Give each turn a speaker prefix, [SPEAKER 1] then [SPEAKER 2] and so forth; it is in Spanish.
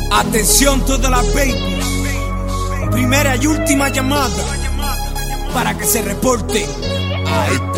[SPEAKER 1] Atención todas las baby, primera y última llamada para que se reporte a